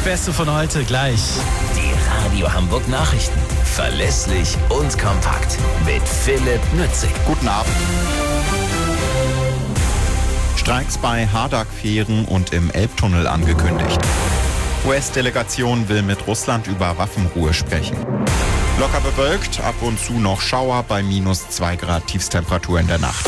Beste von heute gleich. Die Radio Hamburg Nachrichten. Verlässlich und kompakt. Mit Philipp Nützig. Guten Abend. Streiks bei Hardegg-Fähren und im Elbtunnel angekündigt. US-Delegation will mit Russland über Waffenruhe sprechen. Locker bewölkt, ab und zu noch Schauer bei -2 Grad Tiefstemperatur in der Nacht.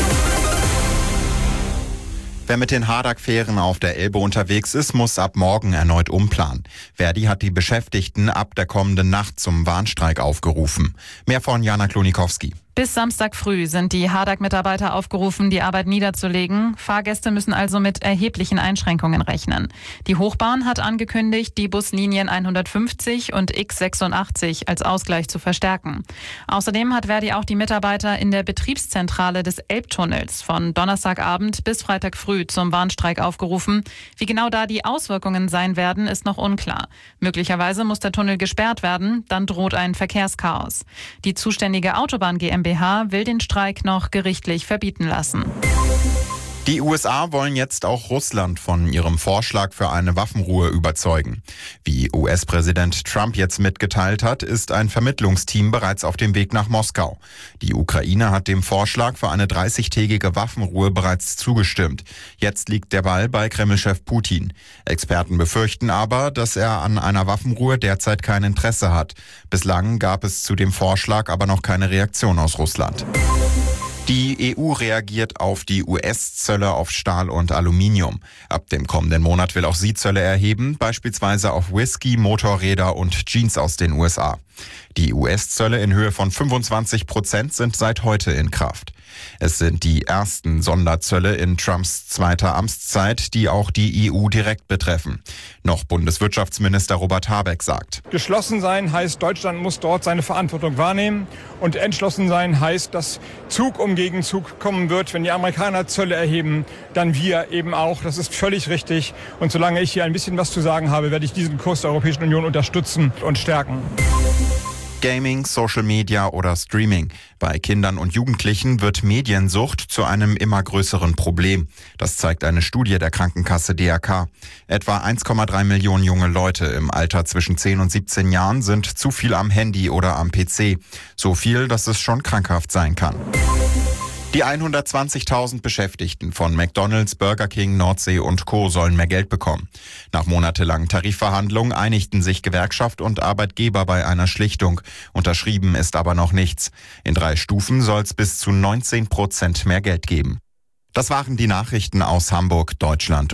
Wer mit den Hardegg-Fähren auf der Elbe unterwegs ist, muss ab morgen erneut umplanen. Verdi hat die Beschäftigten ab der kommenden Nacht zum Warnstreik aufgerufen. Mehr von Jana Klonikowski. Bis Samstag früh sind die Hardegg-Mitarbeiter aufgerufen, die Arbeit niederzulegen. Fahrgäste müssen also mit erheblichen Einschränkungen rechnen. Die Hochbahn hat angekündigt, die Buslinien 150 und X86 als Ausgleich zu verstärken. Außerdem hat Verdi auch die Mitarbeiter in der Betriebszentrale des Elbtunnels von Donnerstagabend bis Freitag früh zum Warnstreik aufgerufen. Wie genau da die Auswirkungen sein werden, ist noch unklar. Möglicherweise muss der Tunnel gesperrt werden, dann droht ein Verkehrschaos. Die zuständige Autobahn GmbH will den Streik noch gerichtlich verbieten lassen. Die USA wollen jetzt auch Russland von ihrem Vorschlag für eine Waffenruhe überzeugen. Wie US-Präsident Trump jetzt mitgeteilt hat, ist ein Vermittlungsteam bereits auf dem Weg nach Moskau. Die Ukraine hat dem Vorschlag für eine 30-tägige Waffenruhe bereits zugestimmt. Jetzt liegt der Ball bei Kreml-Chef Putin. Experten befürchten aber, dass er an einer Waffenruhe derzeit kein Interesse hat. Bislang gab es zu dem Vorschlag aber noch keine Reaktion aus Russland. Die EU reagiert auf die US-Zölle auf Stahl und Aluminium. Ab dem kommenden Monat will auch sie Zölle erheben, beispielsweise auf Whisky, Motorräder und Jeans aus den USA. Die US-Zölle in Höhe von 25% sind seit heute in Kraft. Es sind die ersten Sonderzölle in Trumps zweiter Amtszeit, die auch die EU direkt betreffen. Noch Bundeswirtschaftsminister Robert Habeck sagt: Geschlossen sein heißt, Deutschland muss dort seine Verantwortung wahrnehmen. Und entschlossen sein heißt, dass Zug um Gegenzug kommen wird. Wenn die Amerikaner Zölle erheben, dann wir eben auch. Das ist völlig richtig. Und solange ich hier ein bisschen was zu sagen habe, werde ich diesen Kurs der Europäischen Union unterstützen und stärken. Gaming, Social Media oder Streaming. Bei Kindern und Jugendlichen wird Mediensucht zu einem immer größeren Problem. Das zeigt eine Studie der Krankenkasse DRK. Etwa 1,3 Millionen junge Leute im Alter zwischen 10 und 17 Jahren sind zu viel am Handy oder am PC. So viel, dass es schon krankhaft sein kann. Die 120.000 Beschäftigten von McDonald's, Burger King, Nordsee und Co. sollen mehr Geld bekommen. Nach monatelangen Tarifverhandlungen einigten sich Gewerkschaft und Arbeitgeber bei einer Schlichtung. Unterschrieben ist aber noch nichts. In 3 Stufen soll es bis zu 19% mehr Geld geben. Das waren die Nachrichten aus Hamburg, Deutschland